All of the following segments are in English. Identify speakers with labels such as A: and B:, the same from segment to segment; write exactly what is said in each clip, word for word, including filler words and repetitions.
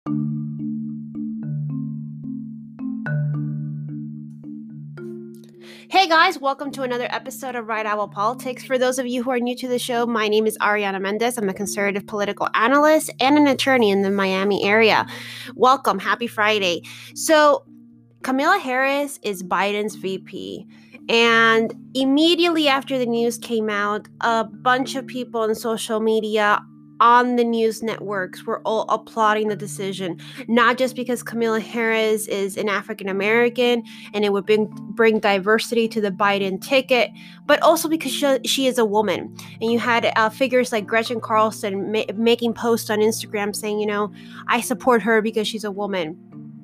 A: Hey guys, welcome to another episode of Right Owl Politics. For those of you who are new to the show, my name is Ariana Mendez. I'm a conservative political analyst and an attorney in the Miami area. Welcome, happy Friday. So, Kamala Harris is Biden's V P. And immediately after the news came out, a bunch of people on social media, on the news networks, were all applauding the decision, not just because Kamala Harris is an African American and it would bring, bring diversity to the Biden ticket, but also because she, she is a woman. And you had uh, figures like Gretchen Carlson ma- making posts on Instagram saying, you know, I support her because she's a woman,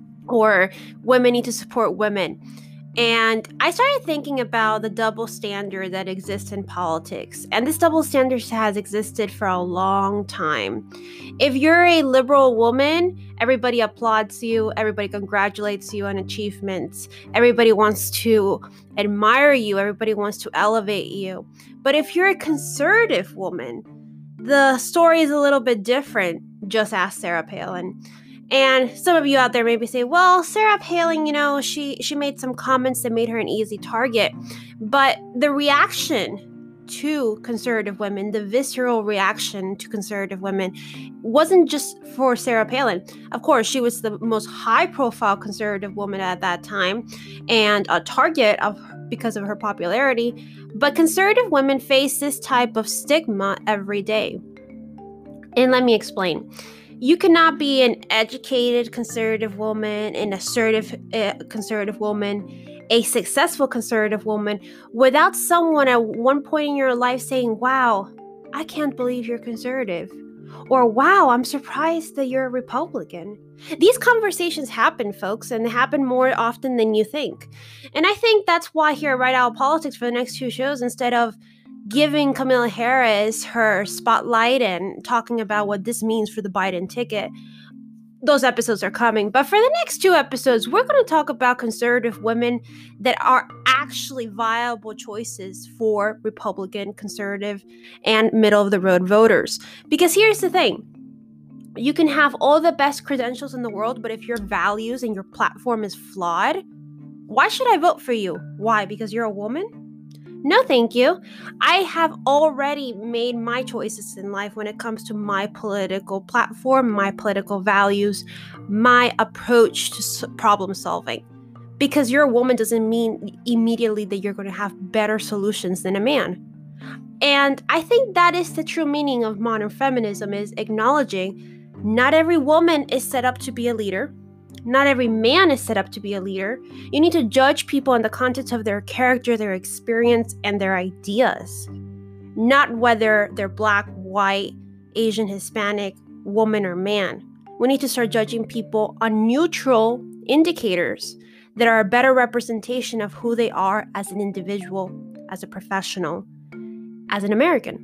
A: or women need to support women. And I started thinking about the double standard that exists in politics. And this double standard has existed for a long time. If you're a liberal woman, everybody applauds you, everybody congratulates you on achievements, everybody wants to admire you, everybody wants to elevate you. But if you're a conservative woman, the story is a little bit different. Just ask Sarah Palin. And some of you out there maybe say, well, Sarah Palin, you know, she, she made some comments that made her an easy target. But the reaction to conservative women, the visceral reaction to conservative women, wasn't just for Sarah Palin. Of course, she was the most high-profile conservative woman at that time and a target of because of her popularity. But conservative women face this type of stigma every day. And let me explain. You cannot be an educated conservative woman, an assertive uh, conservative woman, a successful conservative woman without someone at one point in your life saying, wow, I can't believe you're conservative. Or, wow, I'm surprised that you're a Republican. These conversations happen, folks, and they happen more often than you think. And I think that's why here at Right Owl Politics for the next two shows, instead of giving Kamala Harris her spotlight and talking about what this means for the Biden ticket, those episodes are coming. But for the next two episodes, we're going to talk about conservative women that are actually viable choices for Republican, conservative, and middle of the road voters. Because here's the thing. You can have all the best credentials in the world, but if your values and your platform is flawed, why should I vote for you? Why? Because you're a woman? No, thank you. I have already made my choices in life when it comes to my political platform, my political values, my approach to problem solving. Because you're a woman doesn't mean immediately that you're going to have better solutions than a man. And I think that is the true meaning of modern feminism, is acknowledging not every woman is set up to be a leader. Not every man is set up to be a leader. You need to judge people in the context of their character, their experience, and their ideas. Not whether they're black, white, Asian, Hispanic, woman, or man. We need to start judging people on neutral indicators that are a better representation of who they are as an individual, as a professional, as an American.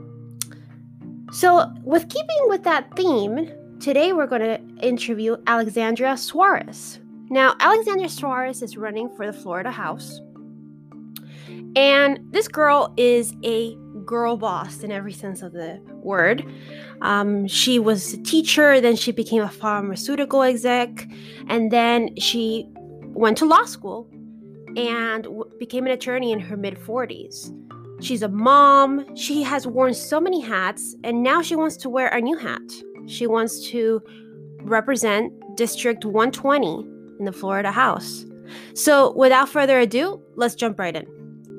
A: So, with keeping with that theme, today we're going to interview Alexandria Suarez. Now, Alexandria Suarez is running for the Florida House. And this girl is a girl boss in every sense of the word. Um, she was a teacher, then she became a pharmaceutical exec, and then she went to law school and w- became an attorney in her mid-forties. She's a mom. She has worn so many hats, and now she wants to wear a new hat. She wants to represent District one twenty in the Florida House. So without further ado, let's jump right in.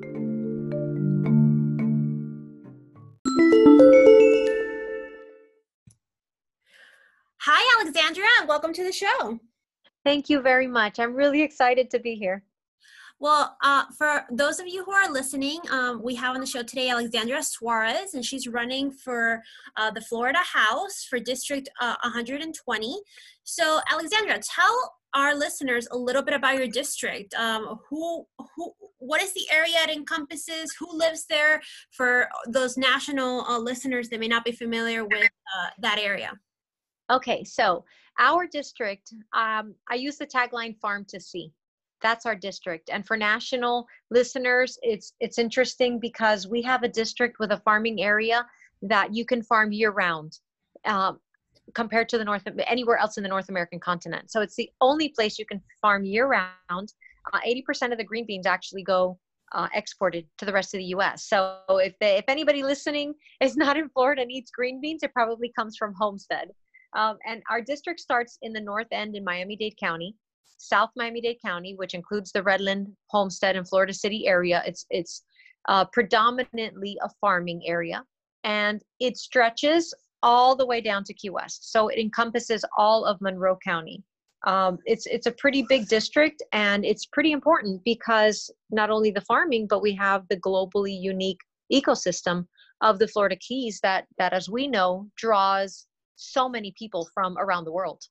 A: Hi, Alexandria, and welcome to the show.
B: Thank you very much. I'm really excited to be here.
A: Well, uh, for those of you who are listening, um, we have on the show today Alexandria Suarez, and she's running for uh, the Florida House for District uh, one hundred twenty. So, Alexandria, tell our listeners a little bit about your district. Um, who, who, what is the area it encompasses? Who lives there? For those national uh, listeners that may not be familiar with uh, that area.
B: Okay, so our district, um, I use the tagline "Farm to See." That's our district. And for national listeners, it's it's interesting because we have a district with a farming area that you can farm year round. Um, compared to the North, anywhere else in the North American continent. So it's the only place you can farm year round. Uh, eighty percent of the green beans actually go uh, exported to the rest of the U S. So if they, if anybody listening is not in Florida and eats green beans, it probably comes from Homestead. Um, and our district starts in the north end in Miami-Dade County, South Miami-Dade County, which includes the Redland, Homestead, and Florida City area. It's it's uh, predominantly a farming area, and it stretches all the way down to Key West. So it encompasses all of Monroe County. Um, it's it's a pretty big district, and it's pretty important because not only the farming, but we have the globally unique ecosystem of the Florida Keys that that, as we know, draws so many people from around the world.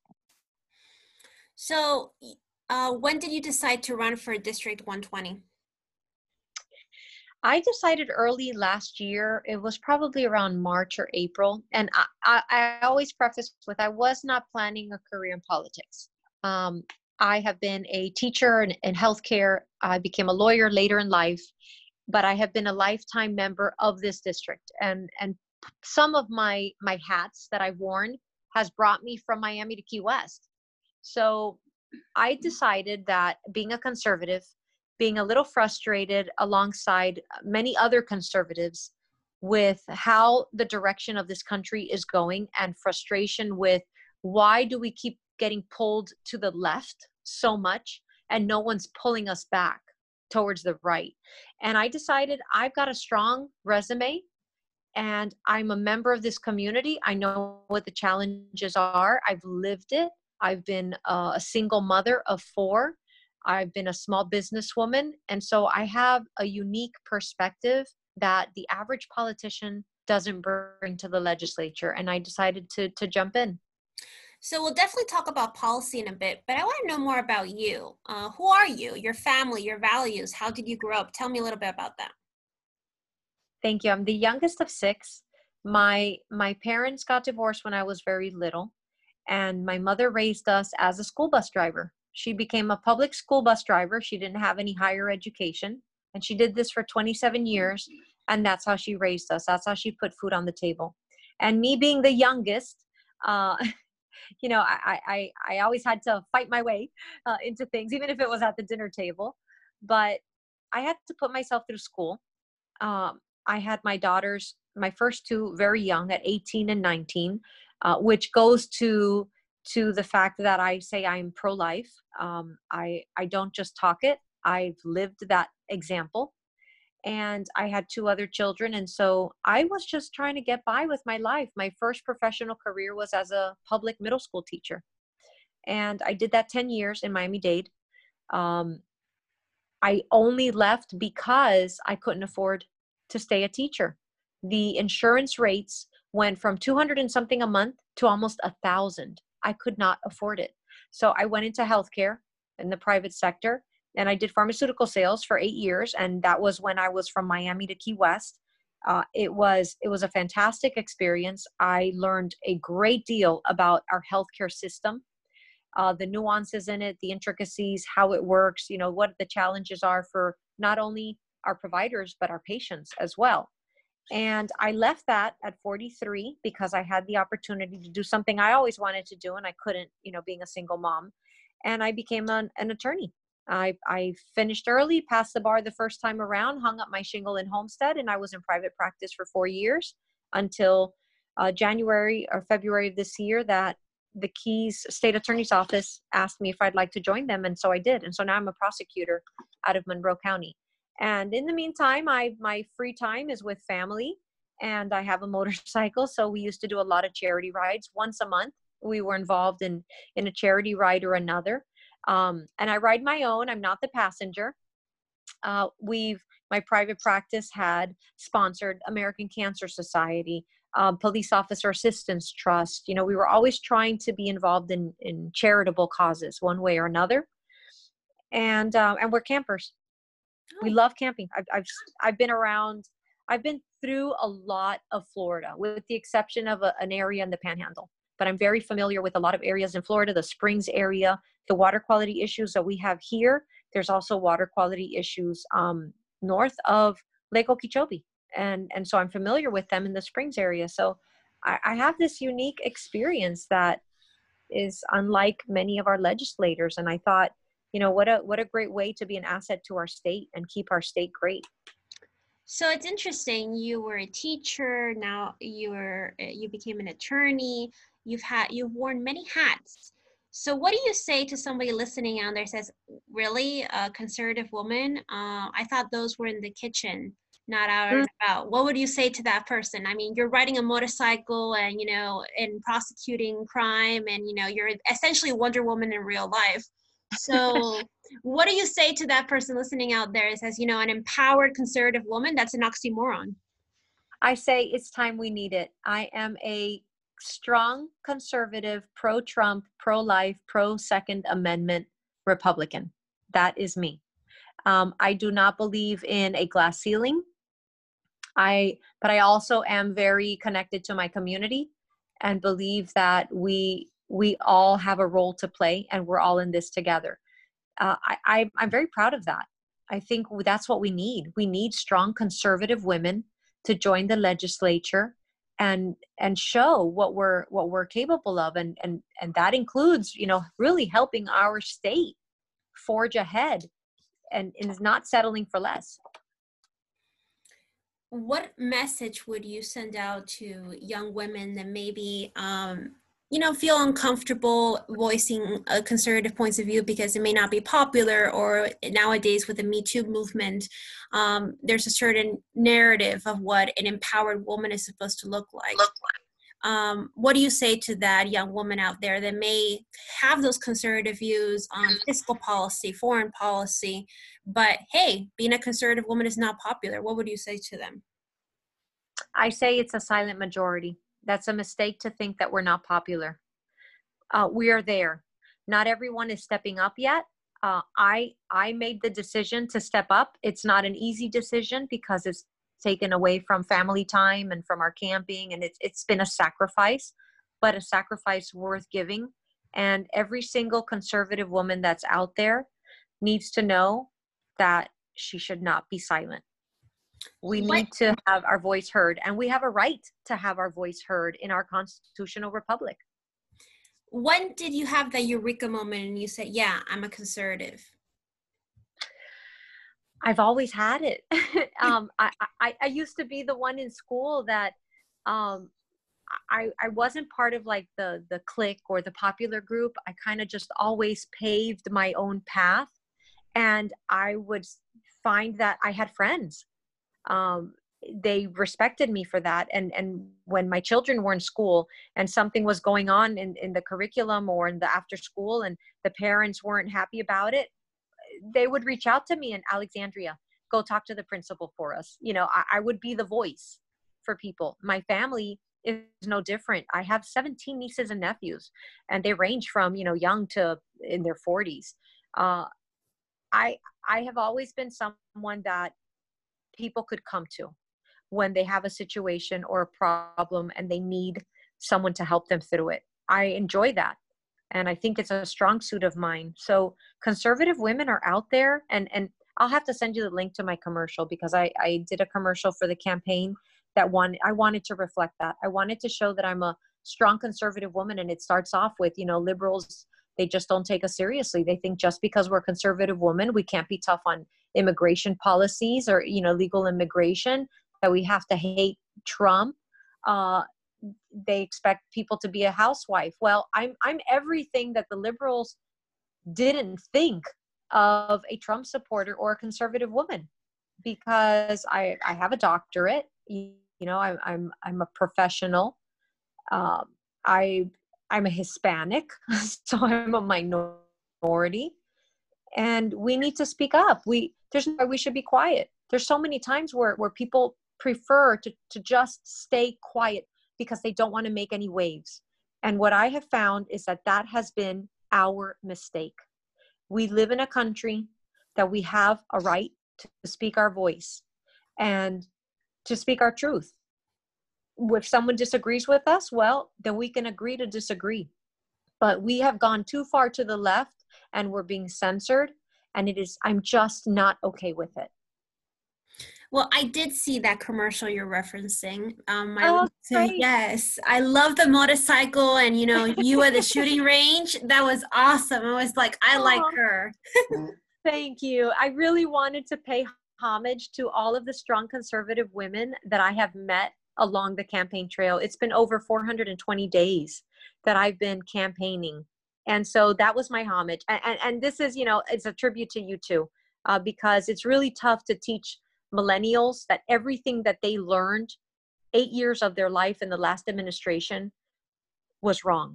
A: So, uh, when did you decide to run for District one twenty?
B: I decided early last year. It was probably around March or April. And I, I, I always preface with, I was not planning a career in politics. Um, I have been a teacher in, in healthcare. I became a lawyer later in life, but I have been a lifetime member of this district. And, and some of my, my hats that I've worn has brought me from Miami to Key West. So I decided that being a conservative, being a little frustrated alongside many other conservatives with how the direction of this country is going, and frustration with why do we keep getting pulled to the left so much and no one's pulling us back towards the right. And I decided I've got a strong resume and I'm a member of this community. I know what the challenges are. I've lived it. I've been uh, a single mother of four. I've been a small businesswoman. And so I have a unique perspective that the average politician doesn't bring to the legislature. And I decided to, to jump in.
A: So we'll definitely talk about policy in a bit, but I want to know more about you. Uh, who are you, your family, your values? How did you grow up? Tell me a little bit about that.
B: Thank you. I'm the youngest of six. My, my parents got divorced when I was very little, and my mother raised us as a school bus driver. She became a public school bus driver. She didn't have any higher education, and she did this for twenty-seven years. And that's how she raised us. That's how she put food on the table. And me being the youngest, uh, you know, I, I, I always had to fight my way uh, into things, even if it was at the dinner table. But I had to put myself through school. Um, I had my daughters, my first two, very young at eighteen and nineteen, uh, which goes to to the fact that I say I'm pro-life. Um, I, I don't just talk it. I've lived that example. And I had two other children. And so I was just trying to get by with my life. My first professional career was as a public middle school teacher. And I did that ten years in Miami-Dade. Um, I only left because I couldn't afford to stay a teacher. The insurance rates went from two hundred and something a month to almost a thousand. I could not afford it. So I went into healthcare in the private sector, and I did pharmaceutical sales for eight years. And that was when I was from Miami to Key West. Uh, it was, it was a fantastic experience. I learned a great deal about our healthcare system, uh, the nuances in it, the intricacies, how it works, you know, what the challenges are for not only our providers, but our patients as well. And I left that at forty-three because I had the opportunity to do something I always wanted to do, and I couldn't, you know, being a single mom. And I became an, an attorney. I, I finished early, passed the bar the first time around, hung up my shingle in Homestead, and I was in private practice for four years until uh, January or February of this year that the Keys State Attorney's Office asked me if I'd like to join them. And so I did. And so now I'm a prosecutor out of Monroe County. And in the meantime, I my free time is with family, and I have a motorcycle. So we used to do a lot of charity rides. Once a month, we were involved in, in a charity ride or another. Um, and I ride my own. I'm not the passenger. Uh, we've, my private practice had sponsored American Cancer Society, um, Police Officer Assistance Trust. You know, we were always trying to be involved in, in charitable causes one way or another. And, um, and we're campers. We love camping. I've, I've, I've been around, I've been through a lot of Florida, with the exception of a, an area in the Panhandle. But I'm very familiar with a lot of areas in Florida, the Springs area, the water quality issues that we have here. There's also water quality issues um, north of Lake Okeechobee. And, and so I'm familiar with them in the Springs area. So I, I have this unique experience that is unlike many of our legislators. And I thought, you know, what a what a great way to be an asset to our state and keep our state great.
A: So it's interesting. You were a teacher. Now you're you became an attorney. You've had you've worn many hats. So what do you say to somebody listening out there says, "Really, a conservative woman? Uh, I thought those were in the kitchen, not out and about." What would you say to that person? I mean, you're riding a motorcycle and you know, and prosecuting crime, and you know, you're essentially Wonder Woman in real life. So what do you say to that person listening out there that says, you know, an empowered conservative woman? That's an oxymoron.
B: I say it's time we need it. I am a strong conservative, pro-Trump, pro-life, pro-Second Amendment Republican. That is me. Um, I do not believe in a glass ceiling. I, but I also am very connected to my community and believe that we we all have a role to play and we're all in this together. Uh, I, I I'm very proud of that. I think that's what we need. We need strong conservative women to join the legislature and and show what we're what we're capable of, and and and that includes, you know, really helping our state forge ahead and, and is not settling for less.
A: What message would you send out to young women that maybe, um, you know, feel uncomfortable voicing a conservative points of view because it may not be popular, or nowadays with the Me Too movement, um, there's a certain narrative of what an empowered woman is supposed to look like. Look like. Um, what do you say to that young woman out there that may have those conservative views on fiscal policy, foreign policy, but hey, being a conservative woman is not popular? What would you say to them?
B: I say it's a silent majority. That's a mistake to think that we're not popular. Uh, we are there. Not everyone is stepping up yet. Uh, I I made the decision to step up. It's not an easy decision because it's taken away from family time and from our camping, and it's it's been a sacrifice, but a sacrifice worth giving. And every single conservative woman that's out there needs to know that she should not be silent. We
A: What,
B: need to have our voice heard, and we have a right to have our voice heard in our constitutional republic.
A: when did you have that eureka moment and you said, yeah, I'm a conservative?
B: I've always had it. um, I, I, I used to be the one in school that um, I, I wasn't part of like the, the clique or the popular group. I kind of just always paved my own path. And I would find that I had friends. Um, they respected me for that. And, and when my children were in school and something was going on in, in the curriculum or in the after school and the parents weren't happy about it, they would reach out to me in Alexandria, go talk to the principal for us. You know, I, I would be the voice for people. My family is no different. I have seventeen nieces and nephews, and they range from, you know, young to in their forties. Uh, I, I have always been someone that people could come to when they have a situation or a problem and they need someone to help them through it. I enjoy that. And I think it's a strong suit of mine. So conservative women are out there, and, and I'll have to send you the link to my commercial because I, I did a commercial for the campaign that one, I wanted to reflect that. I wanted to show that I'm a strong conservative woman. And it starts off with, you know, liberals, they just don't take us seriously. They think just because we're a conservative woman, we can't be tough on immigration policies or, you know, legal immigration, that we have to hate Trump. Uh, they expect people to be a housewife. Well, I'm I'm everything that the liberals didn't think of a Trump supporter or a conservative woman, because I I have a doctorate. You, you know, I, I'm I'm a professional. Um, I I'm a Hispanic, so I'm a minority, and we need to speak up. We there's no we should be quiet. There's so many times where where people prefer to to just stay quiet because they don't want to make any waves. And what I have found is that that has been our mistake. We live in a country that we have a right to speak our voice and to speak our truth. If someone disagrees with us, well, then we can agree to disagree. But we have gone too far to the left and we're being censored, and it is, I'm just not okay with it.
A: Well, I did see that commercial you're referencing. Um, I
B: Oh,
A: would say
B: great.
A: yes. I love the motorcycle, and you know, you at the shooting range. That was awesome. I was like, I like
B: Oh,
A: her.
B: thank you. I really wanted to pay homage to all of the strong conservative women that I have met along the campaign trail. It's been over four hundred twenty days that I've been campaigning. And so that was my homage. And, and, and this is, you know, it's a tribute to you too, uh, because it's really tough to teach millennials that everything that they learned eight years of their life in the last administration was wrong,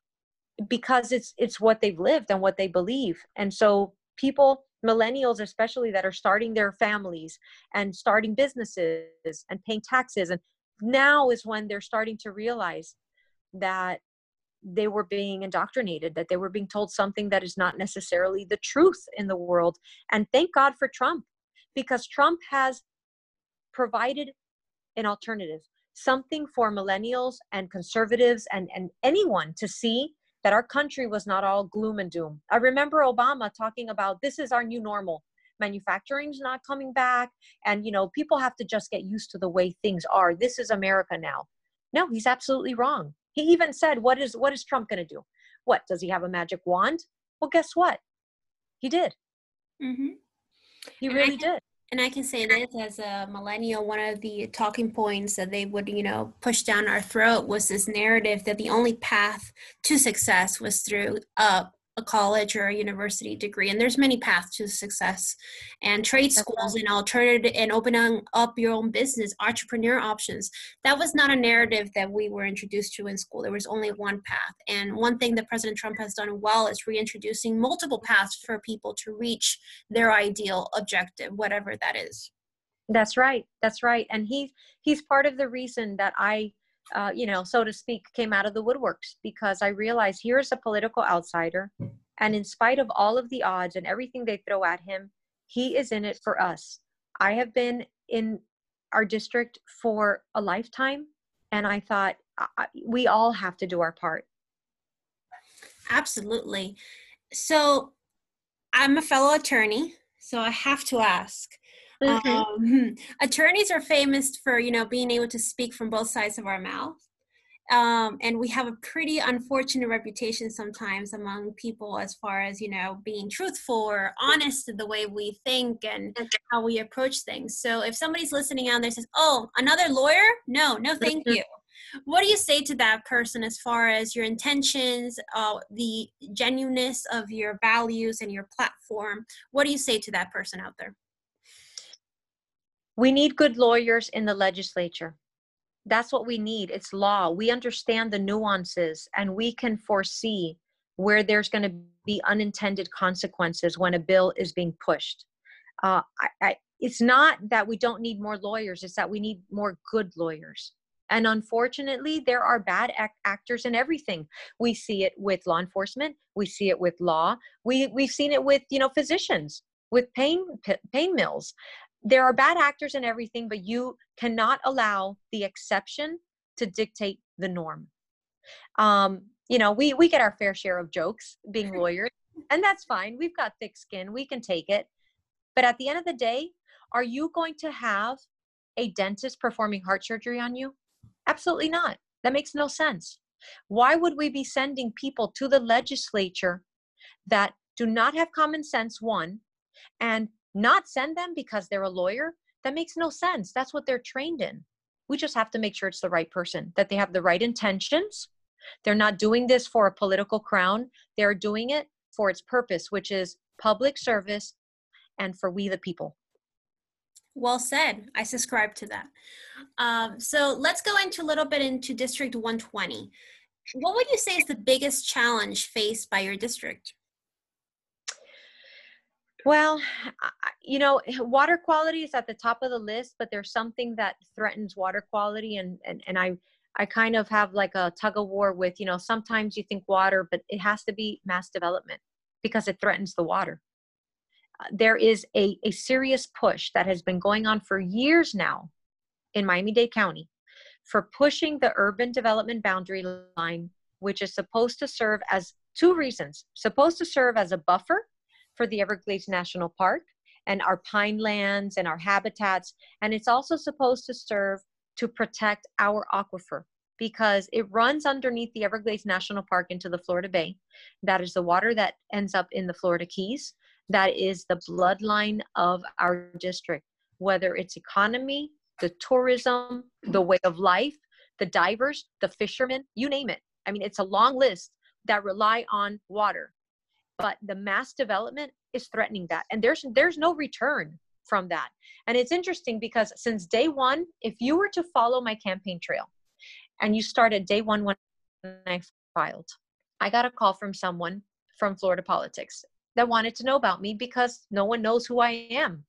B: because it's it's what they've lived and what they believe. And so people, millennials especially, that are starting their families and starting businesses and paying taxes, and now is when they're starting to realize that they were being indoctrinated, that they were being told something that is not necessarily the truth in the world. And thank God for Trump, because Trump has provided an alternative, something for millennials and conservatives and, and anyone to see that our country was not all gloom and doom. I remember Obama talking about, this is our new normal. Manufacturing's not coming back. And, you know, people have to just get used to the way things are. This is America now. No, he's absolutely wrong. He even said, what is, what is Trump going to do? What, does he have a magic wand? Well, guess what? He did.
A: Mm-hmm.
B: He
A: And
B: really
A: I can,
B: did.
A: and I can say this as a millennial, one of the talking points that they would, you know, push down our throat was this narrative that the only path to success was through uh, a college or a university degree. And there's many paths to success, and trade
B: That's
A: schools
B: right.
A: and alternative and opening up your own business, entrepreneur options. That was not a narrative that we were introduced to in school. There was only one path. And one thing that President Trump has done well is reintroducing multiple paths for people to reach their ideal objective, whatever that is.
B: That's right. That's right. And he he's part of the reason that I, uh, you know, so to speak, came out of the woodworks, because I realized here's a political outsider, and in spite of all of the odds and everything they throw at him, he is in it for us. I have been in our district for a lifetime, and I thought I, we all have to do our part.
A: Absolutely. So I'm a fellow attorney, so I have to ask.
B: Mm-hmm.
A: Um, attorneys are famous for, you know, being able to speak from both sides of our mouth. Um, and we have a pretty unfortunate reputation sometimes among people as far as, you know, being truthful or honest in the way we think and how we approach things. So if somebody's listening out there says, oh, another lawyer? No, no, thank you. What do you say to that person as far as your intentions, uh, the genuineness of your values and your platform? What do you say to that person out there?
B: We need good lawyers in the legislature. That's what we need. It's law. We understand the nuances, and we can foresee where there's going to be unintended consequences when a bill is being pushed. Uh, I, I, it's not that we don't need more lawyers. It's that we need more good lawyers. And unfortunately, there are bad act- actors in everything. We see it with law enforcement. We see it with law. We, we've seen it with, you know, physicians, with pain, pain mills. There are bad actors in everything, but you cannot allow the exception to dictate the norm. Um, you know, we, we get our fair share of jokes being lawyers, and that's fine. We've got thick skin. We can take it. But at the end of the day, are you going to have a dentist performing heart surgery on you? Absolutely not. That makes no sense. Why would we be sending people to the legislature that do not have common sense, one, and not send them because they're a lawyer? That makes no sense. That's what they're trained in. We just have to make sure it's the right person, that they have the right intentions. They're not doing this for a political crown. They're doing it for its purpose, which is public service and for we the people.
A: Well said. I subscribe to that. Um, so let's go into a little bit into District one twenty. What would you say is the biggest challenge faced by your district?
B: Well, you know, water quality is at the top of the list, but there's something that threatens water quality. And, and, and I, I kind of have like a tug of war with, you know, sometimes you think water, but it has to be mass development because it threatens the water. Uh, there is a, a serious push that has been going on for years now in Miami-Dade County for pushing the urban development boundary line, which is supposed to serve as two reasons, supposed to serve as a buffer for the Everglades National Park, and our pine lands and our habitats. And it's also supposed to serve to protect our aquifer because it runs underneath the Everglades National Park into the Florida Bay. That is the water that ends up in the Florida Keys. That is the bloodline of our district, whether it's economy, the tourism, the way of life, the divers, the fishermen, you name it. I mean, it's a long list that rely on water, but the mass development is threatening that. And there's, there's no return from that. And it's interesting because since day one, if you were to follow my campaign trail and you started day one when I filed, I got a call from someone from Florida politics that wanted to know about me because no one knows who I am.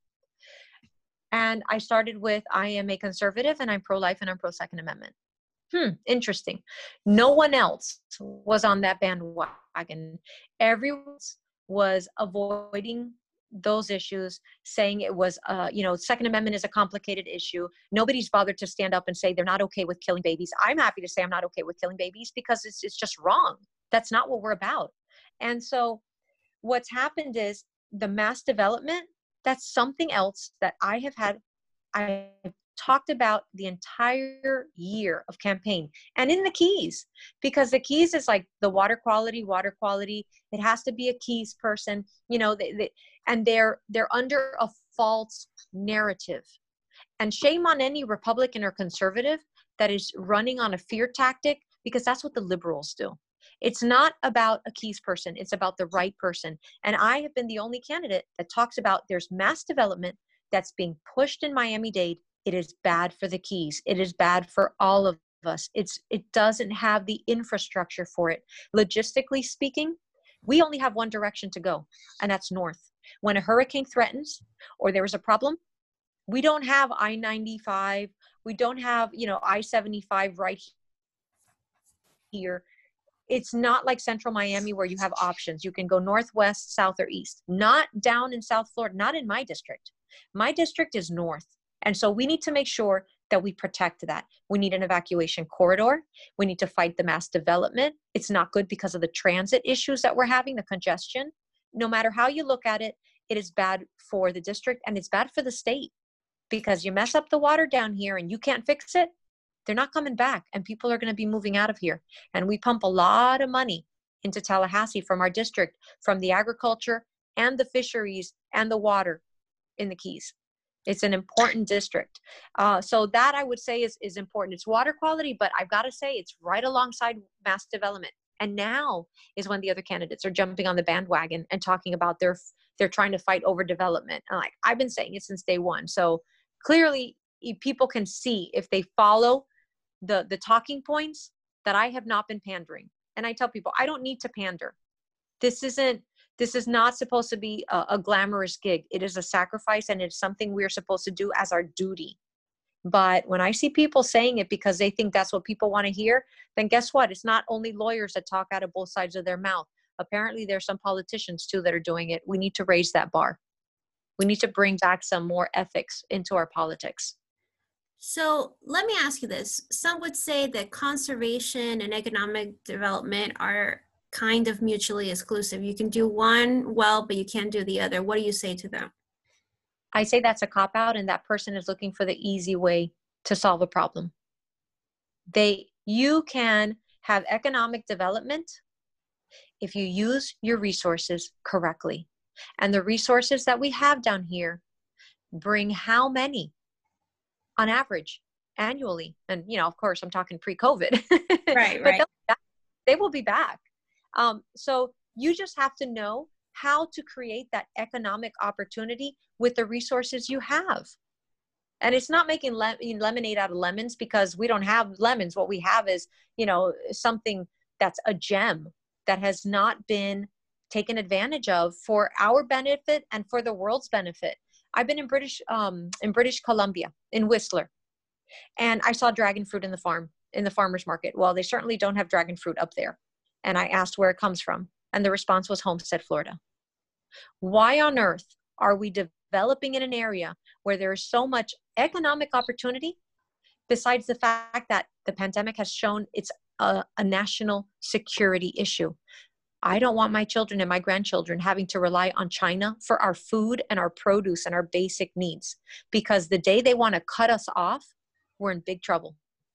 B: And I started with, I am a conservative and I'm pro-life and I'm pro-Second Amendment. Hmm, interesting. No one else was on that bandwagon. Everyone was avoiding those issues, saying it was, uh, you know, Second Amendment is a complicated issue. Nobody's bothered to stand up and say they're not okay with killing babies. I'm happy to say I'm not okay with killing babies because it's, it's just wrong. That's not what we're about. And so what's happened is the mass development, that's something else that I have had, I talked about the entire year of campaign and in the Keys, because the Keys is like the water quality, water quality. It has to be a Keys person, you know, they, they, and they're, they're under a false narrative. And shame on any Republican or conservative that is running on a fear tactic, because that's what the liberals do. It's not about a Keys person. It's about the right person. And I have been the only candidate that talks about there's mass development that's being pushed in Miami-Dade. It is bad for the Keys. It is bad for all of us. It's, it doesn't have the infrastructure for it. Logistically speaking, we only have one direction to go, and that's north. When a hurricane threatens or there is a problem, we don't have I ninety-five. We don't have, you know, I seventy-five right here. It's not like central Miami where you have options. You can go northwest, south, or east. Not down in South Florida, not in my district. My district is north. And so we need to make sure that we protect that. We need an evacuation corridor. We need to fight the mass development. It's not good because of the transit issues that we're having, the congestion. No matter how you look at it, it is bad for the district and it's bad for the state, because you mess up the water down here and you can't fix it, they're not coming back and people are going to be moving out of here. And we pump a lot of money into Tallahassee from our district, from the agriculture and the fisheries and the water in the Keys. It's an important district. Uh, so that I would say is, is important. It's water quality, but I've got to say it's right alongside mass development. And now is when the other candidates are jumping on the bandwagon and talking about their, they're trying to fight over development. And like, I've been saying it since day one. So clearly people can see if they follow the, the talking points that I have not been pandering. And I tell people, I don't need to pander. This isn't, this is not supposed to be a, a glamorous gig. It is a sacrifice and it's something we're supposed to do as our duty. But when I see people saying it because they think that's what people want to hear, then guess what? It's not only lawyers that talk out of both sides of their mouth. Apparently there's some politicians too that are doing it. We need to raise that bar. We need to bring back some more ethics into our politics.
A: So let me ask you this. Some would say that conservation and economic development are kind of mutually exclusive. You can do one well, but you can't do the other. What do you say to them?
B: I say that's a cop-out, and that person is looking for the easy way to solve a problem. They, you can have economic development if you use your resources correctly. And the resources that we have down here bring how many on average annually? And, you know, of course, I'm talking pre-COVID.
A: Right,
B: but
A: right.
B: They will be back. Um, so you just have to know how to create that economic opportunity with the resources you have. And it's not making le- lemonade out of lemons, because we don't have lemons. What we have is, you know, something that's a gem that has not been taken advantage of for our benefit and for the world's benefit. I've been in British, um, in British Columbia, in Whistler, and I saw dragon fruit in the farm, in the farmer's market. Well, they certainly don't have dragon fruit up there. And I asked where it comes from. And the response was Homestead, Florida. Why on earth are we developing in an area where there is so much economic opportunity, besides the fact that the pandemic has shown it's a, a national security issue? I don't want my children and my grandchildren having to rely on China for our food and our produce and our basic needs, because the day they want to cut us off, we're in big trouble.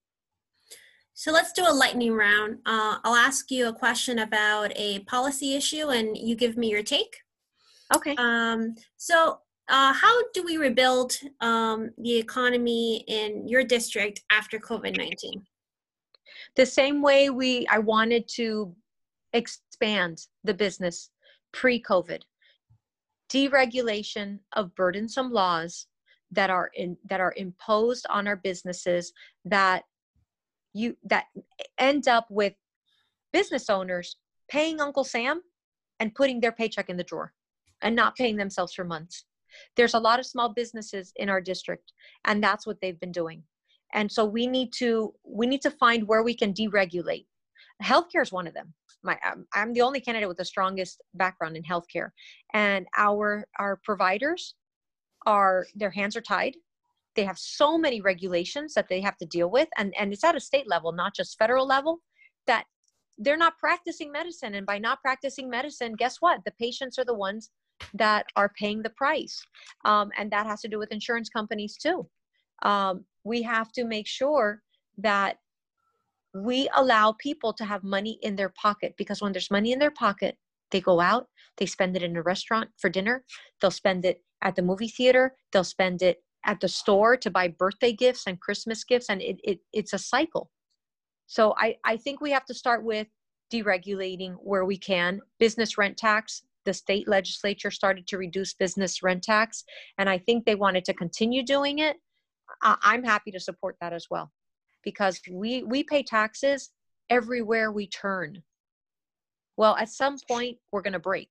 A: So let's do a lightning round. Uh, I'll ask you a question about a policy issue and you give me your take.
B: Okay.
A: Um, so uh, how do we rebuild um, the economy in your district after COVID nineteen?
B: The same way we, I wanted to expand the business pre-COVID. Deregulation of burdensome laws that are in, that are imposed on our businesses that you, that end up with business owners paying Uncle Sam and putting their paycheck in the drawer and not paying themselves for months. There's a lot of small businesses in our district, and that's what they've been doing. And so we need to, we need to find where we can deregulate. Healthcare is one of them. My, I'm, I'm the only candidate with the strongest background in healthcare, and our, our providers are, their hands are tied. They have so many regulations that they have to deal with. And, and it's at a state level, not just federal level, that they're not practicing medicine. And by not practicing medicine, guess what? The patients are the ones that are paying the price. Um, and that has to do with insurance companies too. Um, we have to make sure that we allow people to have money in their pocket, because when there's money in their pocket, they go out, they spend it in a restaurant for dinner, they'll spend it at the movie theater, they'll spend it at the store to buy birthday gifts and Christmas gifts, and it, it it's a cycle. So I, I think we have to start with deregulating where we can. Business rent tax, the state legislature started to reduce business rent tax, and I think they wanted to continue doing it. I, I'm happy to support that as well, because we, we pay taxes everywhere we turn. Well, at some point, we're going to break.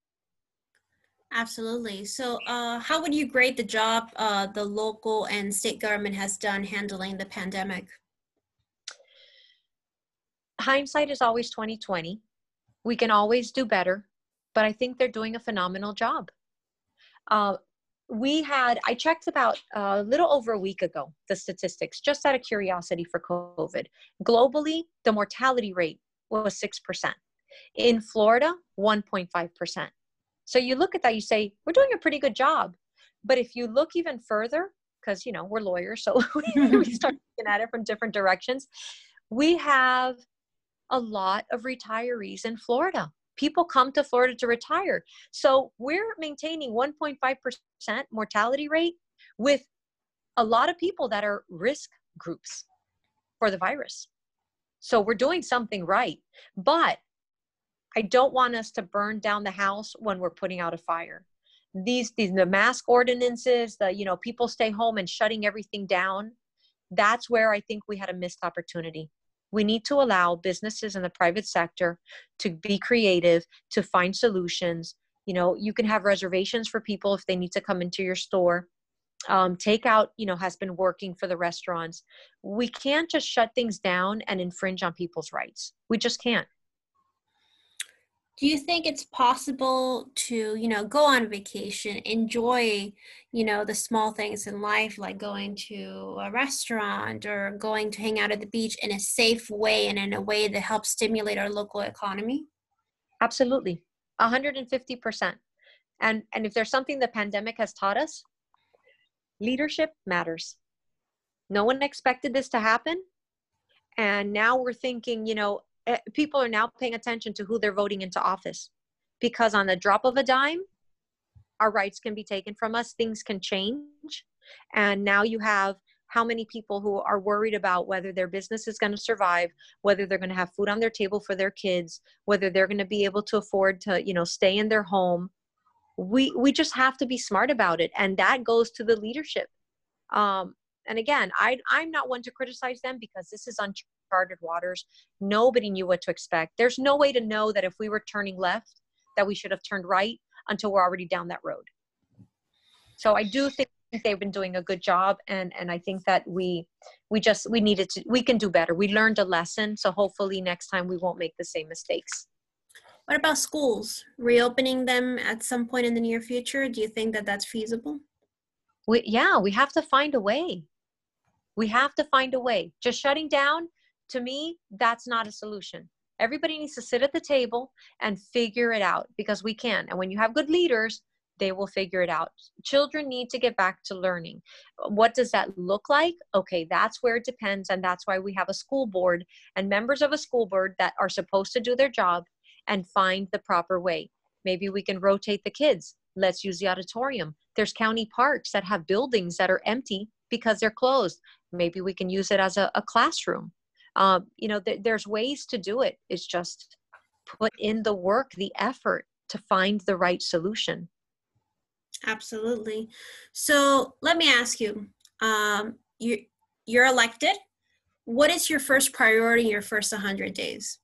A: Absolutely. So uh, how would you grade the job uh, the local and state government has done handling the pandemic?
B: Hindsight is always twenty twenty. We can always do better, but I think they're doing a phenomenal job. Uh, we had, I checked about a little over a week ago, the statistics, just out of curiosity for COVID. Globally, the mortality rate was six percent. In Florida, one point five percent. So you look at that, you say, we're doing a pretty good job. But if you look even further, because, you know, we're lawyers, so we start looking at it from different directions, we have a lot of retirees in Florida. People come to Florida to retire. So we're maintaining one point five percent mortality rate with a lot of people that are risk groups for the virus. So we're doing something right. But I don't want us to burn down the house when we're putting out a fire. These, these the mask ordinances, the, you know, people stay home and shutting everything down. That's where I think we had a missed opportunity. We need to allow businesses in the private sector to be creative, to find solutions. You know, you can have reservations for people if they need to come into your store. Um, takeout, you know, has been working for the restaurants. We can't just shut things down and infringe on people's rights. We just can't.
A: Do you think it's possible to, you know, go on vacation, enjoy, you know, the small things in life, like going to a restaurant or going to hang out at the beach in a safe way and in a way that helps stimulate our local economy?
B: Absolutely. one hundred fifty percent. And, and if there's something the pandemic has taught us, leadership matters. No one expected this to happen. And now we're thinking, you know, people are now paying attention to who they're voting into office, because on the drop of a dime, our rights can be taken from us. Things can change. And now you have how many people who are worried about whether their business is going to survive, whether they're going to have food on their table for their kids, whether they're going to be able to afford to, you know, stay in their home. We, we just have to be smart about it. And that goes to the leadership. Um, and again, I, I'm not one to criticize them, because this is uncharted waters. Nobody knew what to expect. There's no way to know that if we were turning left, that we should have turned right until we're already down that road. So I do think they've been doing a good job. And, and I think that we, we just, we needed to, we can do better. We learned a lesson. So hopefully next time we won't make the same mistakes.
A: What about schools? Reopening them at some point in the near future? Do you think that that's feasible?
B: We, yeah, we have to find a way. We have to find a way. Just shutting down, to me, that's not a solution. Everybody needs to sit at the table and figure it out, because we can. And when you have good leaders, they will figure it out. Children need to get back to learning. What does that look like? Okay, that's where it depends. And that's why we have a school board and members of a school board that are supposed to do their job and find the proper way. Maybe we can rotate the kids. Let's use the auditorium. There's county parks that have buildings that are empty because they're closed. Maybe we can use it as a, a classroom. Um, you know, th- there's ways to do it. It's just put in the work, the effort to find the right solution.
A: Absolutely. So let me ask you, um, you, you're elected. What is your first priority in your first one hundred days?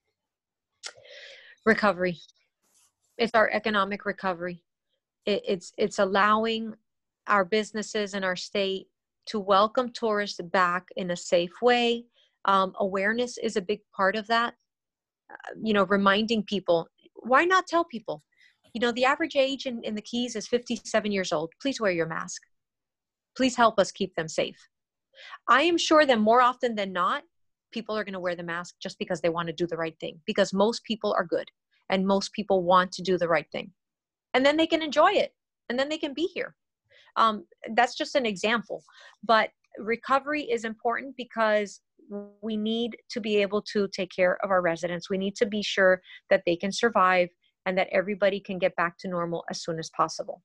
B: Recovery. It's our economic recovery. It, it's, it's allowing our businesses and our state to welcome tourists back in a safe way. Um, awareness is a big part of that. Uh, you know, reminding people, why not tell people? You know, the average age in, in the Keys is fifty-seven years old. Please wear your mask. Please help us keep them safe. I am sure that more often than not, people are going to wear the mask just because they want to do the right thing, because most people are good and most people want to do the right thing. And then they can enjoy it and then they can be here. Um, that's just an example. But recovery is important because we need to be able to take care of our residents. We need to be sure that they can survive and that everybody can get back to normal as soon as possible.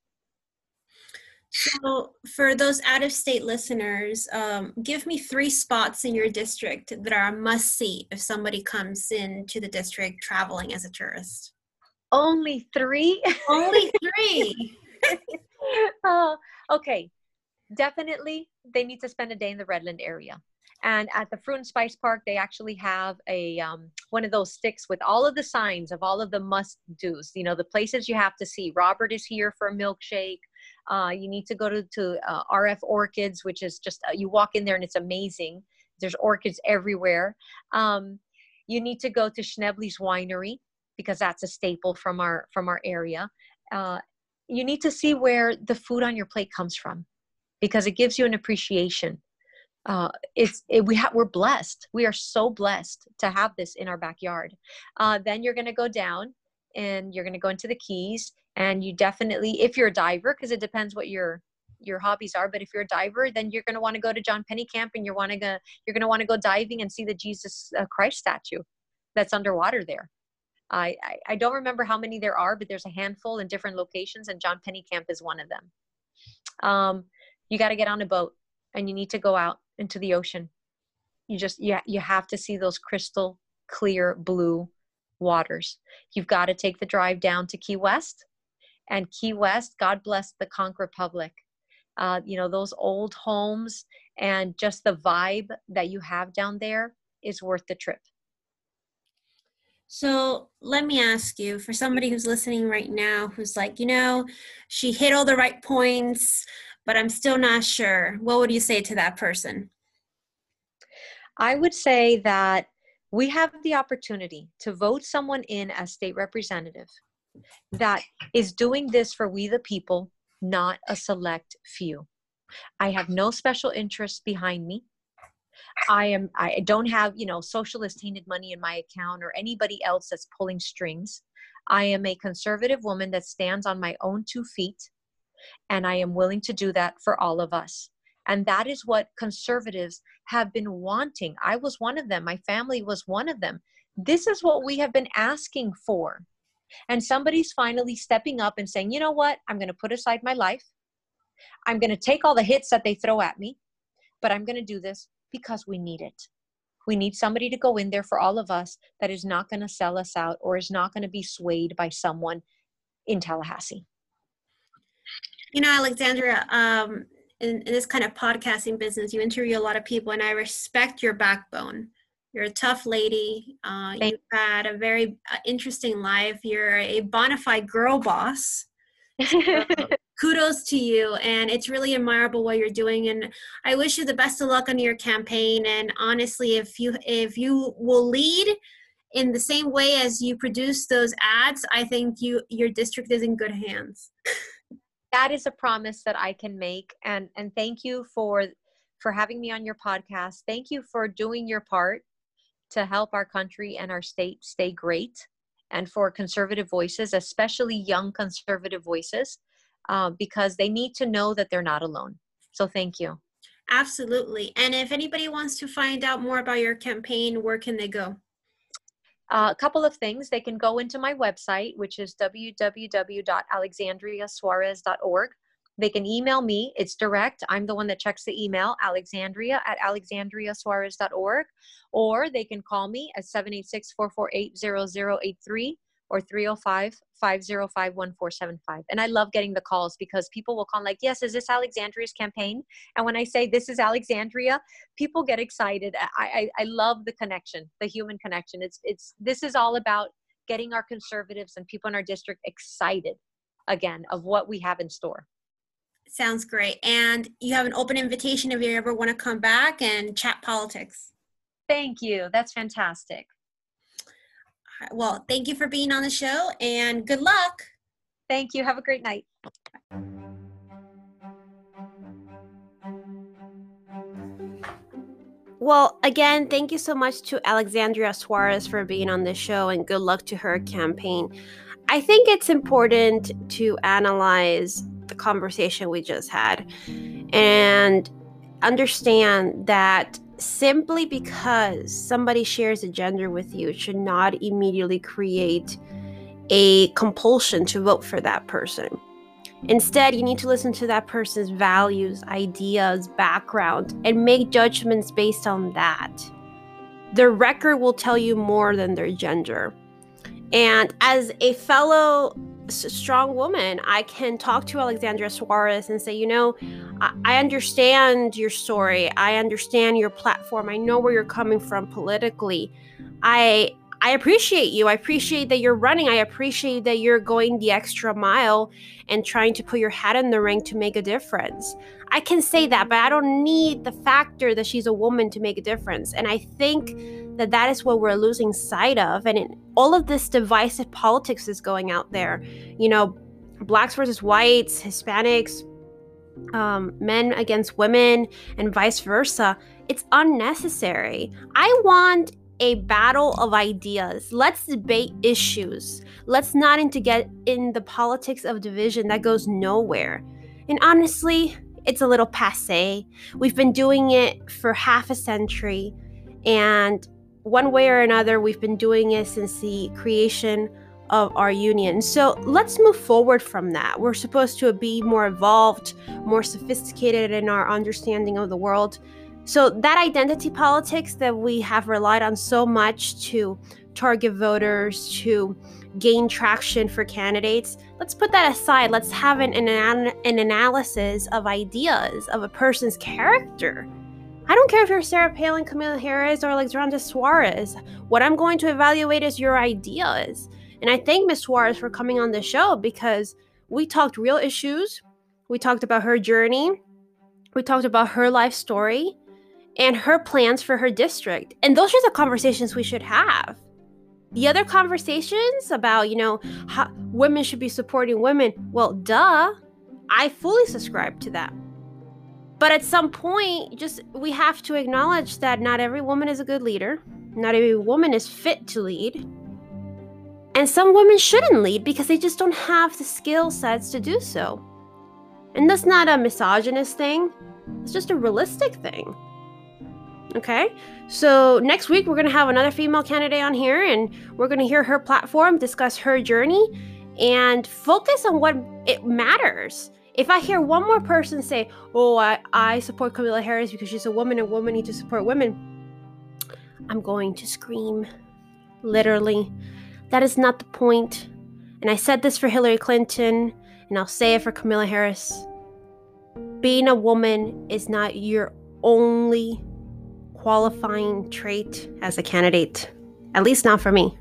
A: So for those out-of-state listeners, um, give me three spots in your district that are a must-see if somebody comes into the district traveling as a tourist.
B: Only three?
A: Only three?
B: Oh, okay. Definitely, they need to spend a day in the Redland area. And at the Fruit and Spice Park, they actually have a um, one of those sticks with all of the signs of all of the must-dos. You know, the places you have to see. Robert is here for a milkshake. Uh, you need to go to, to uh, R F Orchids, which is just, uh, you walk in there and it's amazing. There's orchids everywhere. Um, you need to go to Schnebley's Winery, because that's a staple from our, from our area. Uh, you need to see where the food on your plate comes from, because it gives you an appreciation. Uh, it's it, we have we're blessed. We are so blessed to have this in our backyard. Uh, then you're going to go down and you're going to go into the Keys, and you definitely, if you're a diver, because it depends what your your hobbies are, but if you're a diver, then you're going to want to go to John Pennekamp, and you're want to go you're going to want to go diving and see the Jesus uh, Christ statue that's underwater there. I, I I don't remember how many there are, but there's a handful in different locations, and John Pennekamp is one of them. Um, you got to get on a boat, and you need to go out into the ocean. You just, you, you have to see those crystal clear blue waters. You've got to take the drive down to Key West. And Key West, God bless the Conch Republic. Uh, you know, those old homes and just the vibe that you have down there is worth the trip.
A: So let me ask you, for somebody who's listening right now, who's like, you know, she hit all the right points, but I'm still not sure. What would you say to that person?
B: I would say that we have the opportunity to vote someone in as state representative that is doing this for we the people, not a select few. I have no special interests behind me. I am, I don't have, you know, socialist tainted money in my account or anybody else that's pulling strings. I am a conservative woman that stands on my own two feet, and I am willing to do that for all of us. And that is what conservatives have been wanting. I was one of them. My family was one of them. This is what we have been asking for. And somebody's finally stepping up and saying, you know what? I'm going to put aside my life. I'm going to take all the hits that they throw at me, but I'm going to do this because we need it. We need somebody to go in there for all of us that is not going to sell us out or is not going to be swayed by someone in Tallahassee.
A: You know, Alexandra, um, in, in this kind of podcasting business, you interview a lot of people, and I respect your backbone. You're a tough lady. Uh, you've had a very uh, interesting life. You're a bona fide girl boss. So, kudos to you, and it's really admirable what you're doing, and I wish you the best of luck on your campaign. And honestly, if you if you will lead in the same way as you produce those ads, I think you your district is in good hands.
B: That is a promise that I can make, and and thank you for for having me on your podcast. Thank you for doing your part to help our country and our state stay great, and for conservative voices, especially young conservative voices, uh, because they need to know that they're not alone. So thank you.
A: Absolutely. And if anybody wants to find out more about your campaign, where can they go?
B: Uh, a couple of things. They can go into my website, which is w w w dot alexandria suarez dot org. They can email me. It's direct. I'm the one that checks the email, alexandria at alexandria suarez dot org. Or they can call me at seven eight six, four four eight, zero zero eight three or three oh five, five oh five, one four seven five. And I love getting the calls because people will call like, yes, is this Alexandria's campaign? And when I say this is Alexandria, people get excited. I, I, I love the connection, the human connection. It's, it's, this is all about getting our conservatives and people in our district excited again of what we have in store.
A: Sounds great. And you have an open invitation if you ever want to come back and chat politics.
B: Thank you. That's fantastic.
A: Well, thank you for being on the show and good luck.
B: Thank you. Have a great night.
A: Well, again, thank you so much to Alexandria Suarez for being on the show and good luck to her campaign. I think it's important to analyze the conversation we just had and understand that simply because somebody shares a gender with you, it should not immediately create a compulsion to vote for that person. Instead, you need to listen to that person's values, ideas, background, and make judgments based on that. Their record will tell you more than their gender. And as a fellow strong woman, I can talk to Alexandria Suarez and say, you know, I understand your story. I understand your platform. I know where you're coming from politically. I I appreciate you. I appreciate that you're running. I appreciate that you're going the extra mile and trying to put your hat in the ring to make a difference. I can say that, but I don't need the factor that she's a woman to make a difference. And I think that that is what we're losing sight of. And in all of this divisive politics is going out there. You know, blacks versus whites, Hispanics, um, men against women, and vice versa. It's unnecessary. I want a battle of ideas. Let's debate issues. Let's not into get in the politics of division that goes nowhere. And honestly, it's a little passé. We've been doing it for half a century, and one way or another, we've been doing it since the creation of our union. So let's move forward from that. We're supposed to be more evolved, more sophisticated in our understanding of the world. So that identity politics that we have relied on so much to target voters, to gain traction for candidates, let's put that aside. Let's have an, an, an analysis of ideas of a person's character. I don't care if you're Sarah Palin, Kamala Harris, or Alexandria Suarez. What I'm going to evaluate is your ideas. And I thank Miz Suarez for coming on the show because we talked real issues. We talked about her journey. We talked about her life story and her plans for her district. And those are the conversations we should have. The other conversations about, you know, how women should be supporting women, well, duh, I fully subscribe to that. But at some point, just we have to acknowledge that not every woman is a good leader. Not every woman is fit to lead. And some women shouldn't lead because they just don't have the skill sets to do so. And that's not a misogynist thing. It's just a realistic thing. Okay? So next week, we're going to have another female candidate on here, and we're going to hear her platform, discuss her journey, and focus on what it matters. If I hear one more person say, oh, I, I support Kamala Harris because she's a woman and women need to support women, I'm going to scream. Literally. That is not the point. And I said this for Hillary Clinton, and I'll say it for Kamala Harris. Being a woman is not your only qualifying trait as a candidate. At least not for me.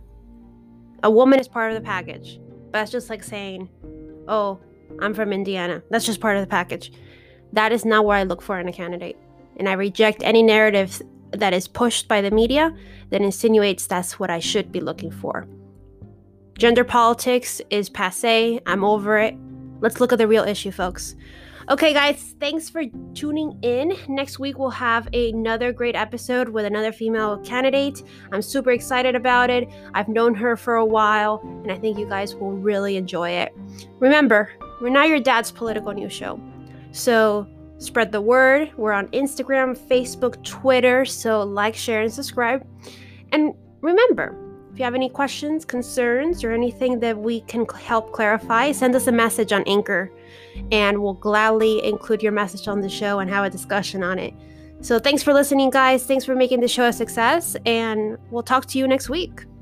A: A woman is part of the package. But that's just like saying, oh, I'm from Indiana. That's just part of the package. That is not what I look for in a candidate. And I reject any narrative that is pushed by the media that insinuates that's what I should be looking for. Gender politics is passé. I'm over it. Let's look at the real issue, folks. Okay, guys, thanks for tuning in. Next week, we'll have another great episode with another female candidate. I'm super excited about it. I've known her for a while, and I think you guys will really enjoy it. Remember, we're not your dad's political news show. So spread the word. We're on Instagram, Facebook, Twitter. So like, share, and subscribe. And remember, if you have any questions, concerns, or anything that we can help clarify, send us a message on Anchor, and we'll gladly include your message on the show and have a discussion on it. So thanks for listening, guys. Thanks for making the show a success, and we'll talk to you next week.